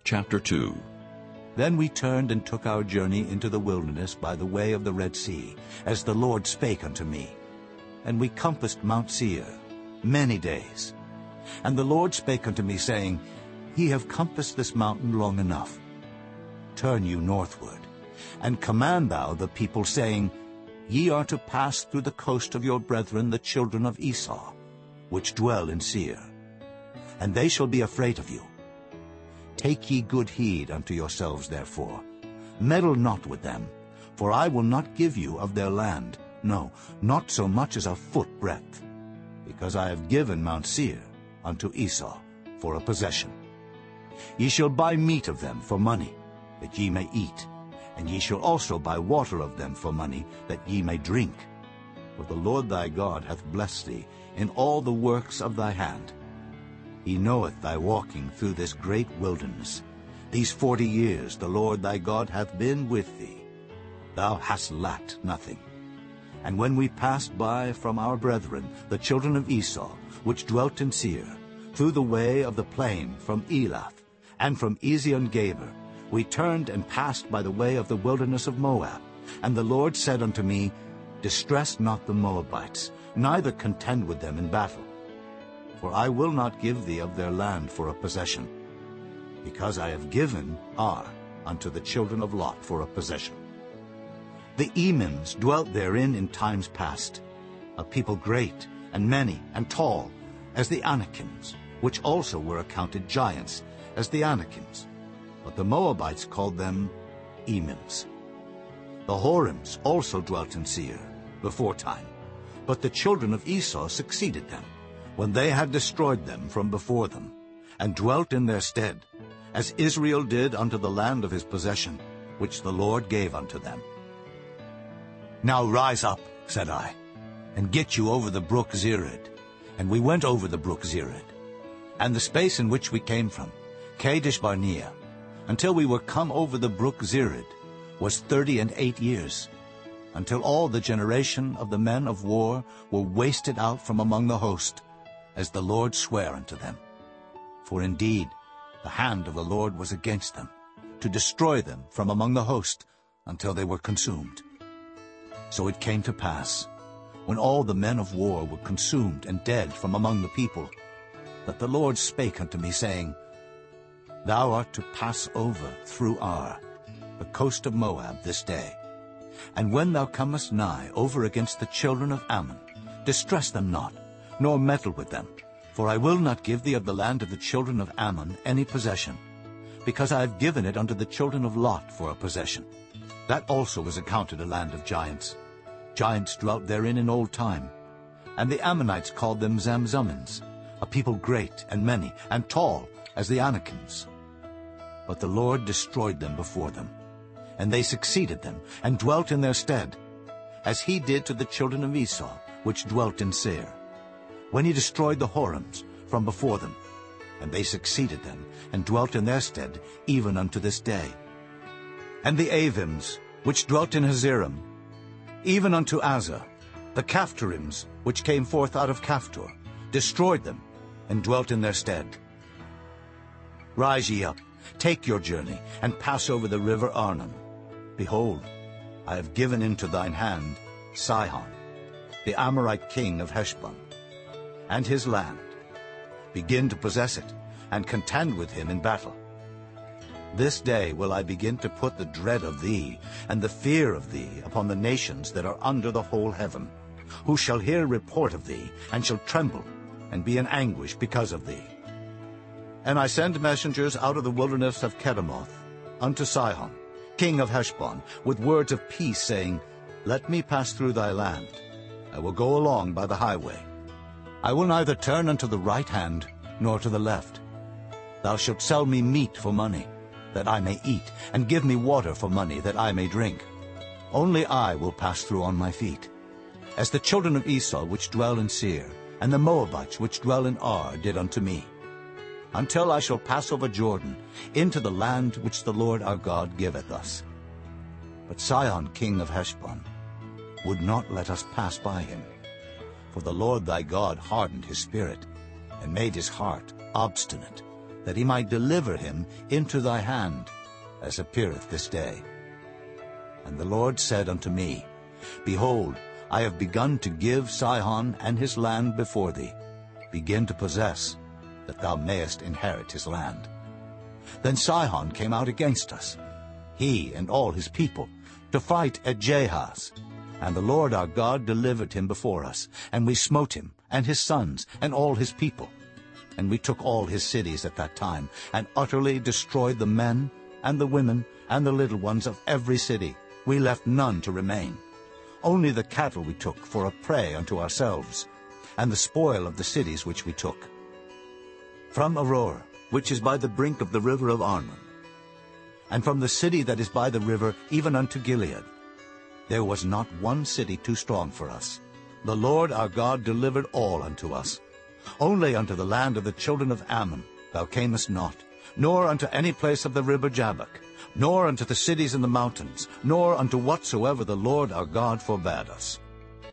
Chapter 2. Then we turned and took our journey into the wilderness by the way of the Red Sea, as the Lord spake unto me. And we compassed Mount Seir many days. And the Lord spake unto me, saying, Ye have compassed this mountain long enough. Turn you northward, and command thou the people, saying, Ye are to pass through the coast of your brethren the children of Esau, which dwell in Seir. And they shall be afraid of you. Take ye good heed unto yourselves, therefore. Meddle not with them, for I will not give you of their land, no, not so much as a foot breadth, because I have given Mount Seir unto Esau for a possession. Ye shall buy meat of them for money, that ye may eat, and ye shall also buy water of them for money, that ye may drink. For the Lord thy God hath blessed thee in all the works of thy hand. He knoweth thy walking through this great wilderness. These 40 years the Lord thy God hath been with thee. Thou hast lacked nothing. And when we passed by from our brethren, the children of Esau, which dwelt in Seir, through the way of the plain from Elath, and from Ezion-Geber, we turned and passed by the way of the wilderness of Moab. And the Lord said unto me, Distress not the Moabites, neither contend with them in battle. For I will not give thee of their land for a possession, because I have given Ar unto the children of Lot for a possession. The Emims dwelt therein in times past, a people great and many and tall, as the Anakims, which also were accounted giants, as the Anakims. But the Moabites called them Emims. The Horims also dwelt in Seir beforetime, but the children of Esau succeeded them, when they had destroyed them from before them, and dwelt in their stead, as Israel did unto the land of his possession, which the Lord gave unto them. Now rise up, said I, and get you over the brook Zered. And we went over the brook Zered, and the space in which we came from, Kadesh Barnea, until we were come over the brook Zered, was 38 years, until all the generation of the men of war were wasted out from among the host, as the Lord sware unto them. For indeed the hand of the Lord was against them, to destroy them from among the host, until they were consumed. So it came to pass, when all the men of war were consumed and dead from among the people, that the Lord spake unto me, saying, Thou art to pass over through Ar, the coast of Moab, this day. And when thou comest nigh over against the children of Ammon, distress them not, nor meddle with them, for I will not give thee of the land of the children of Ammon any possession, because I have given it unto the children of Lot for a possession. That also was accounted a land of giants. Giants dwelt therein in old time. And the Ammonites called them Zamzummins, a people great and many, and tall, as the Anakims. But the Lord destroyed them before them, and they succeeded them, and dwelt in their stead, as he did to the children of Esau, which dwelt in Seir, when he destroyed the Horims from before them, and they succeeded them, and dwelt in their stead, even unto this day. And the Avims, which dwelt in Hazerim, even unto Azza, the Caphtorims, which came forth out of Caphtor, destroyed them, and dwelt in their stead. Rise ye up, take your journey, and pass over the river Arnon. Behold, I have given into thine hand Sihon, the Amorite king of Heshbon, and his land. Begin to possess it, and contend with him in battle. This day will I begin to put the dread of thee, and the fear of thee, upon the nations that are under the whole heaven, who shall hear report of thee, and shall tremble, and be in anguish because of thee. And I send messengers out of the wilderness of Kedemoth unto Sihon, king of Heshbon, with words of peace, saying, Let me pass through thy land. I will go along by the highway. I will neither turn unto the right hand, nor to the left. Thou shalt sell me meat for money, that I may eat, and give me water for money, that I may drink. Only I will pass through on my feet, as the children of Esau which dwell in Seir, and the Moabites which dwell in Ar did unto me, until I shall pass over Jordan, into the land which the Lord our God giveth us. But Sihon king of Heshbon would not let us pass by him. For the Lord thy God hardened his spirit, and made his heart obstinate, that he might deliver him into thy hand, as appeareth this day. And the Lord said unto me, Behold, I have begun to give Sihon and his land before thee. Begin to possess, that thou mayest inherit his land. Then Sihon came out against us, he and all his people, to fight at Jahaz. And the Lord our God delivered him before us, and we smote him, and his sons, and all his people. And we took all his cities at that time, and utterly destroyed the men, and the women, and the little ones of every city. We left none to remain. Only the cattle we took for a prey unto ourselves, and the spoil of the cities which we took. From Aroer, which is by the brink of the river of Arnon, and from the city that is by the river even unto Gilead, there was not one city too strong for us. The Lord our God delivered all unto us. Only unto the land of the children of Ammon thou camest not, nor unto any place of the river Jabbok, nor unto the cities in the mountains, nor unto whatsoever the Lord our God forbade us.